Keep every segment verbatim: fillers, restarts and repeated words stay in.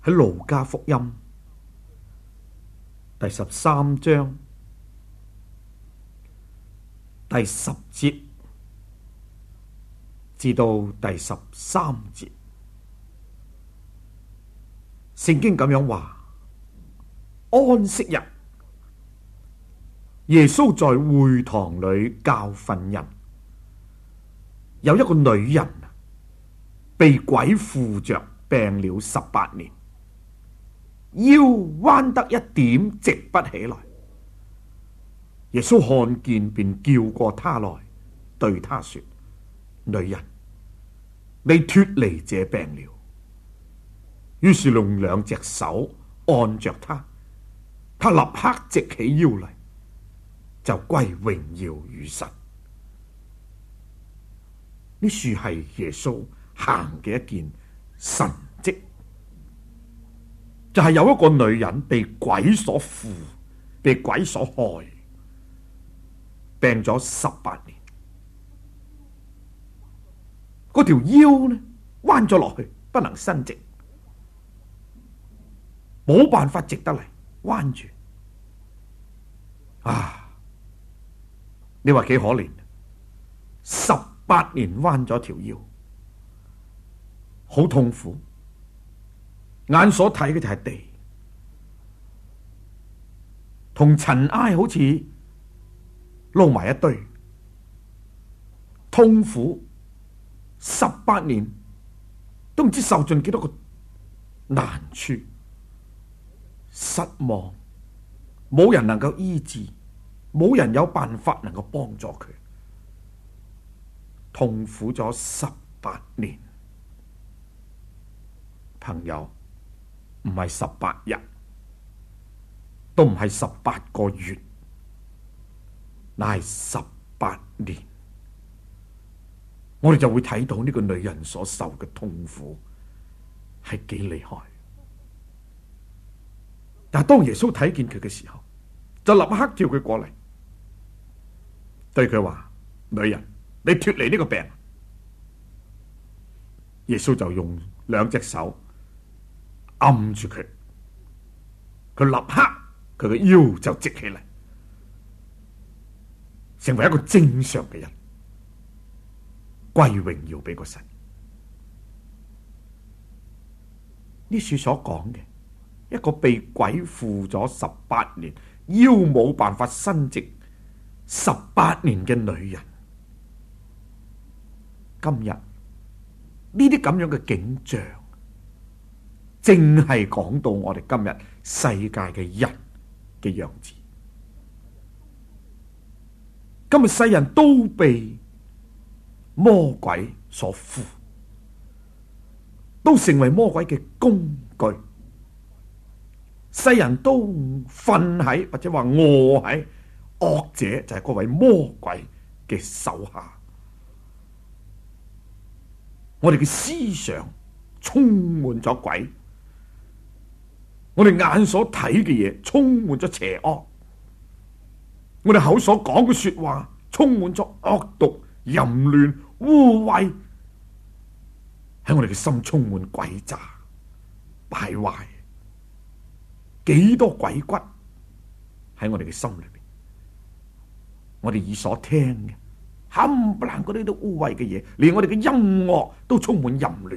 喺路加福音第十三章第十節至到第十三節，聖經咁樣話：安息日，耶穌在會堂裏教訓人，有一個女人被鬼附着，病了十八年，腰彎得一點直不起來。耶穌看見，便叫過她來，對她說：女人，你脫離這病了。於是用兩隻手按着她，她立刻直起腰嚟，就歸榮耀與神。呢處係耶穌行嘅一件神蹟，就係、是、有一個女人被鬼所附，被鬼所害，病咗十八年，嗰條腰呢彎咗落去，不能伸直，冇辦法直得嚟，彎住。啊！你話幾可憐？十八年彎咗條腰，好痛苦，眼所睇嘅就係地，同塵埃好似撈埋一堆，痛苦十八年都唔知受盡幾多個難處，失望，冇人能夠醫治，冇人有辦法能夠幫助佢，痛苦咗十八年。朋友，唔係十八日，都唔係十八個月，乃係十八年。我哋就會睇到呢個女人所受嘅痛苦係幾厲害。但係當耶穌睇見佢嘅時候，就立刻叫佢過嚟，對佢話：女人，你脫離呢個病。耶穌就用兩隻手按住佢，佢立刻佢嘅腰就直起嚟，成為一個正常嘅人，歸榮耀俾個神。呢書所講嘅一個被鬼附咗十八年，腰冇辦法伸直十八年嘅女人，今日呢啲咁樣嘅景象，正係講到我哋今日世界嘅人嘅樣子。今日世人都被魔鬼所附，都成為魔鬼嘅工具。世人都瞓喺或者話臥喺惡者，就係嗰位魔鬼嘅手下。我哋嘅思想充滿咗鬼，我哋眼所睇嘅嘢充滿咗邪惡，我哋口所講嘅說話充滿咗惡毒、淫亂、污穢，喺我哋嘅心充滿詭詐、敗壞，幾多鬼骨喺我哋嘅心裏邊。我哋耳所聽嘅冚唪唥嗰啲都污穢嘅嘢，連我哋嘅音樂都充滿淫亂。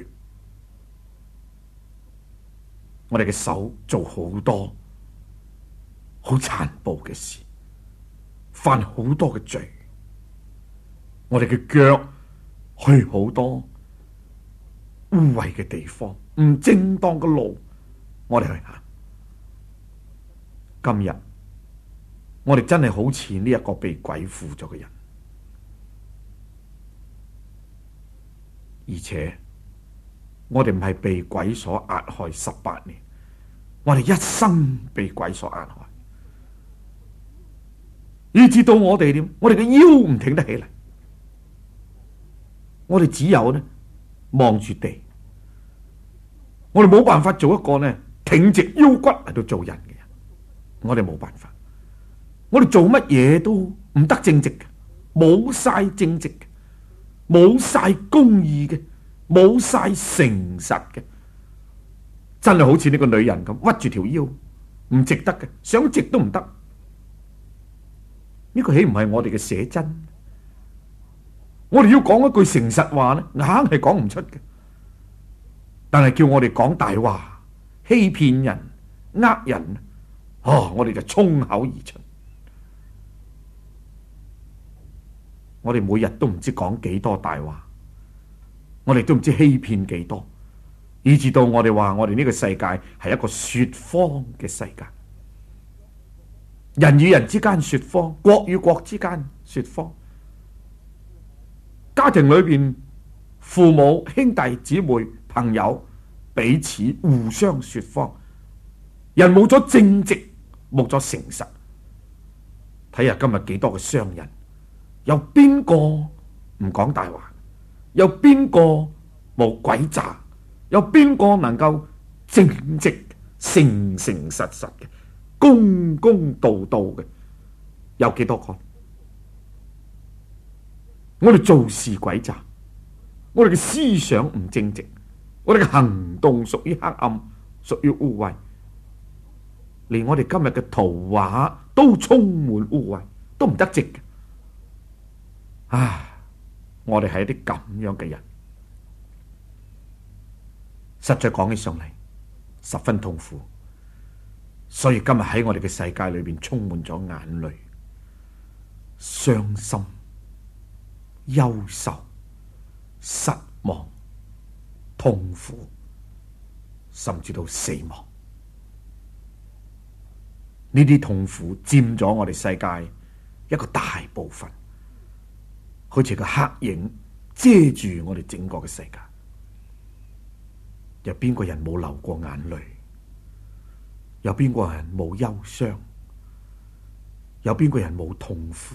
我哋嘅手做好多好殘暴嘅事，犯好多嘅罪。我哋嘅腳去好多污穢嘅地方，唔正當嘅路，我哋去行。今日我哋真係好似呢一個被鬼附咗嘅人，而且我哋唔係被鬼所壓害十八年，我哋一生被鬼所壓害，以至到我哋點？我哋嘅腰唔挺得起嚟，我哋只有呢望住地，我哋冇辦法做一個呢挺直腰骨嚟到做人嘅人，我哋冇辦法。我哋做乜嘢都唔得正直嘅，冇晒正直嘅，冇晒公義嘅，冇晒誠實嘅， 真係好似呢個女人咁屈住條腰，唔值得嘅，想值都唔得。呢個豈唔係我哋嘅寫真？我哋要講一句誠實話呢，硬係講唔出嘅。但係叫我哋講大話、欺騙人、呃人，哦，我哋就衝口而出。我哋每日都唔知講幾多大話，我哋都唔知欺騙幾多，以至到我哋話我哋呢個世界係一個說謊嘅世界。人與人之間說謊，國與國之間說謊，家庭裏邊父母、兄弟姊妹、朋友彼此互相說謊，人冇咗正直，冇咗誠實。睇下今日幾多嘅商人，有邊個唔講大話？有邊個冇詭詐？有邊個能夠正直、誠誠實實嘅、公公道道嘅？有幾多個？我哋做事詭詐，我哋嘅思想唔正直，我哋嘅行動屬於黑暗，屬於污穢，連我哋今日嘅圖畫都充滿污穢，都唔得值嘅。啊！我哋係一啲咁樣嘅人，實在講起上嚟十分痛苦。所以今日喺我哋嘅世界裏邊充滿咗眼淚、傷心、憂愁、失望、痛苦，甚至到死亡。呢啲痛苦佔咗我哋世界一個大部分，好似個黑影遮住我哋整個嘅世界。有邊個人冇流過眼淚？有邊個人冇憂傷？有邊個人冇痛苦？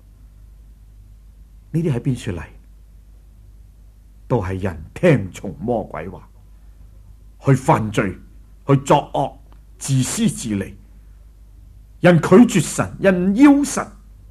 呢啲喺邊處嚟？都係人聽從魔鬼話，去犯罪，去作惡，自私自利。人拒絕神，人要神。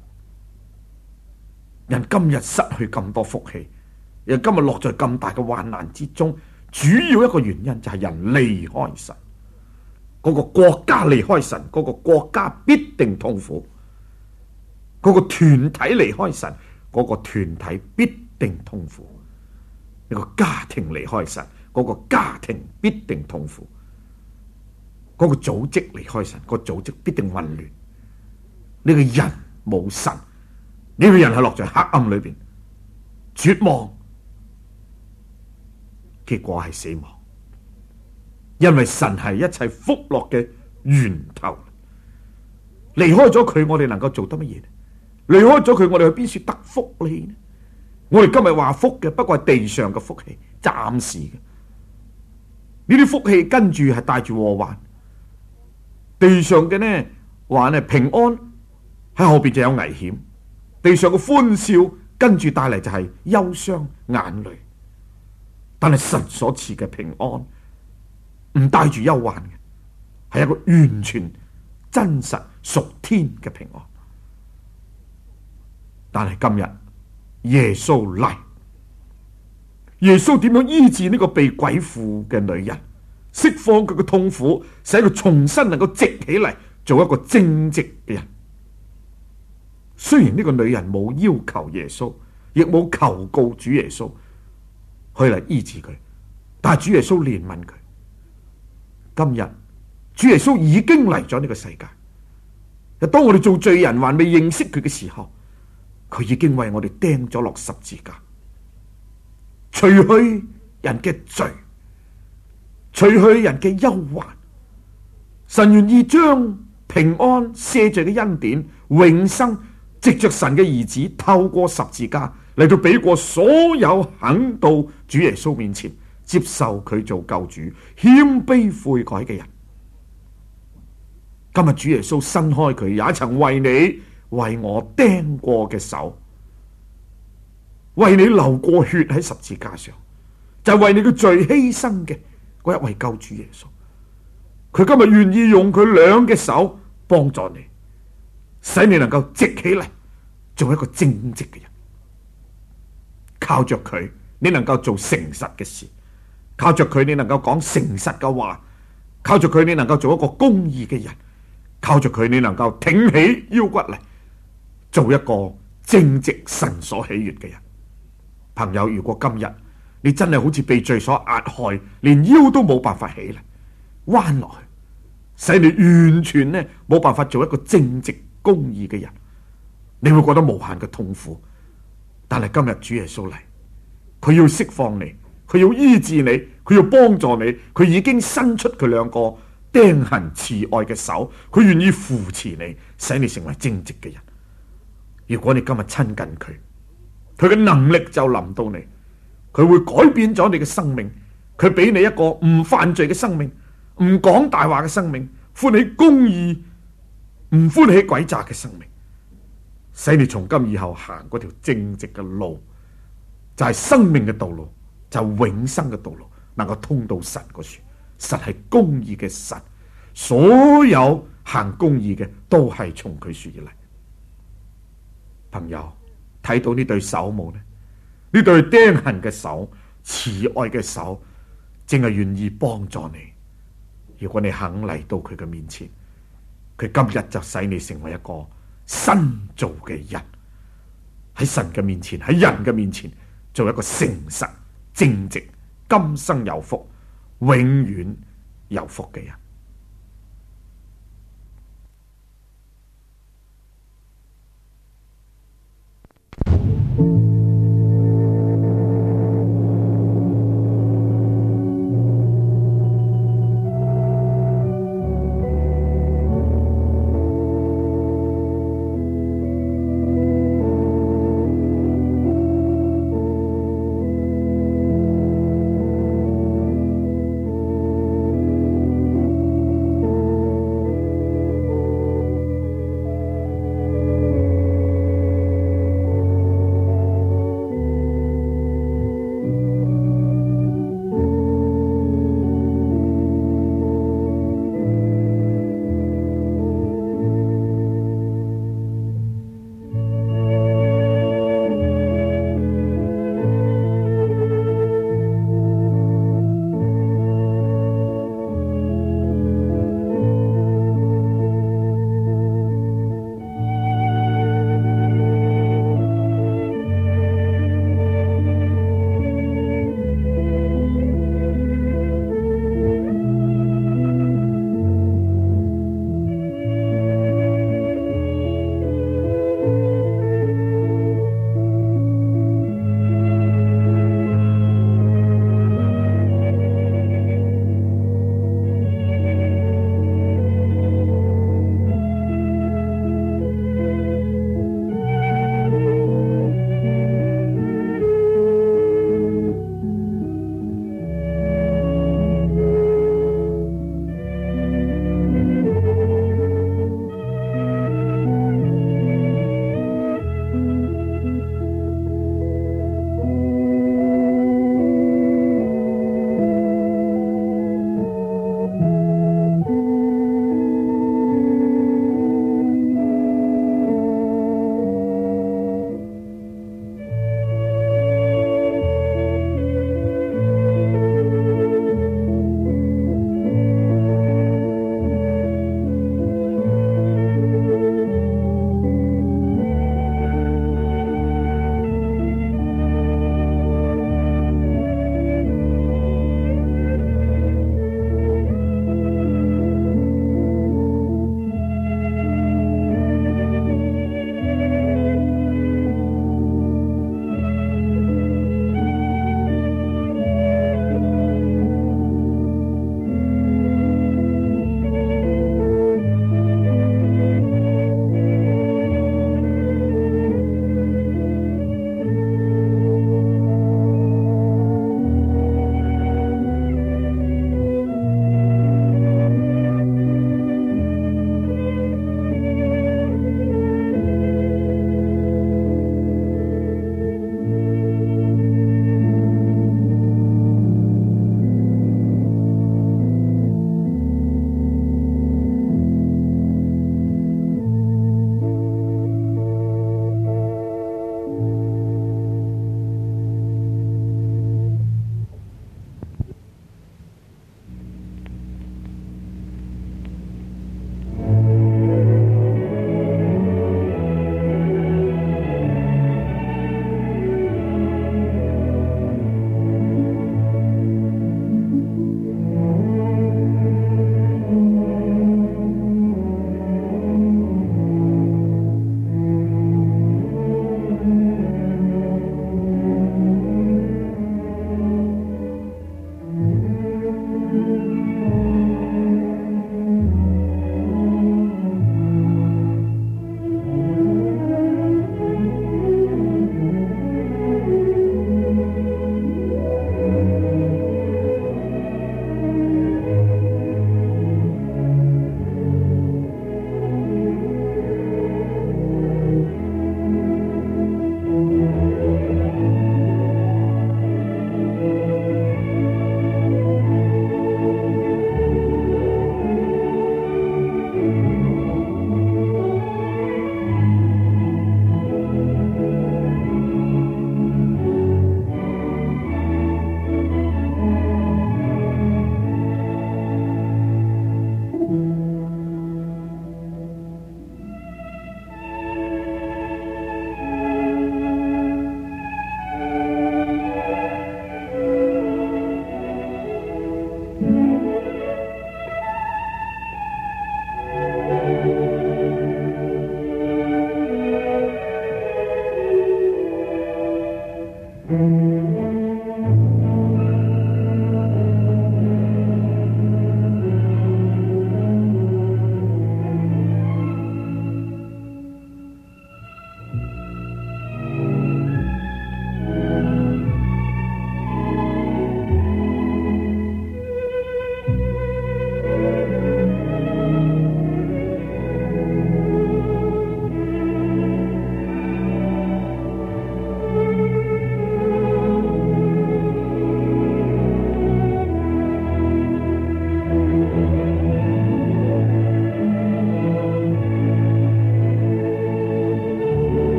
人今日失去咁多福氣，人今日落在咁大嘅患難之中，主要一個原因就係人離開神。嗰個國家離開神，嗰個國家必定痛苦；嗰個團體離開神，嗰個團體必定痛苦；呢個家庭離開神，嗰個家庭必定痛苦；嗰個組織離開神，嗰個組織必定混亂。呢個人冇神，呢個人係落在黑暗裏邊，絕望，結果係死亡。因為神係一切福樂嘅源頭，離開咗佢，我哋能夠做得乜嘢？離開咗佢，我哋去邊處得福利呢？我哋今日話福嘅，不過係地上嘅福氣，暫時嘅。呢啲福氣跟住係帶住禍患，地上嘅呢話呢平安，喺後邊就有危險。地上嘅歡笑跟住帶嚟就係憂傷眼淚，但係神所賜嘅平安，唔帶住憂患嘅，係一個完全真實屬天嘅平安。但係今日耶穌嚟，耶穌點樣醫治呢個被鬼附嘅女人，釋放佢嘅痛苦，使佢重新能夠直起嚟，做一個正直嘅人。雖然呢個女人冇要求耶穌，亦冇求告主耶穌去嚟醫治佢，但係主耶穌憐憫佢。今日主耶穌已經嚟咗呢個世界，當我哋做罪人還未認識佢嘅時候，佢已經為我哋釘咗落十字架，除去人嘅罪，除去人嘅憂患。神願意將平安赦罪嘅恩典永生藉着神嘅兒子透過十字架嚟到俾過所有肯到主耶穌面前接受佢做救主謙卑悔改嘅人。今日主耶穌伸開佢也曾為你為我釘過嘅手，為你流過血喺十字架上，就係為你嘅罪犧牲嘅嗰一位救主耶穌。佢今日願意用佢兩嘅手幫助你，使你能夠直起嚟做一個正直嘅人。靠着佢，你能夠做誠實嘅事；靠着佢，你能夠講誠實嘅話； 靠住佢你能夠做一個公義嘅人，靠住佢你能夠挺起腰骨嚟，做一個正直神所喜悅嘅人。朋友，如果今日你真係好似被罪所壓害，連腰都冇辦法起嚟，彎落去，使你完全呢冇辦法做一個正直公義嘅人，你會覺得無限嘅痛苦。但係今日主耶穌嚟，佢要釋放你，佢要醫治你，佢要幫助你，佢已經伸出佢兩個釘痕慈愛嘅手，佢願意扶持你，使你成為正直嘅人。如果你今日親近佢，佢嘅能力就臨到你，佢會改變咗你嘅生命，佢俾你一個唔犯罪嘅生命，唔講大話嘅生命，歡喜公義，唔歡喜詭詐嘅生命，使你從今以後行嗰條正直嘅路，就係生命嘅道路，就係永生嘅道路，能夠通到神嗰處。神係公義嘅神，所有行公義嘅都係從佢處而嚟。朋友，睇到呢對手冇呢？呢對釘痕嘅手，慈愛嘅手，正係願意幫助你。如果你肯嚟到佢嘅面前，佢今日就使你成為一個新造嘅人，喺神嘅面前，喺人嘅面前，做一個誠實、正直、今生有福、永遠有福嘅人。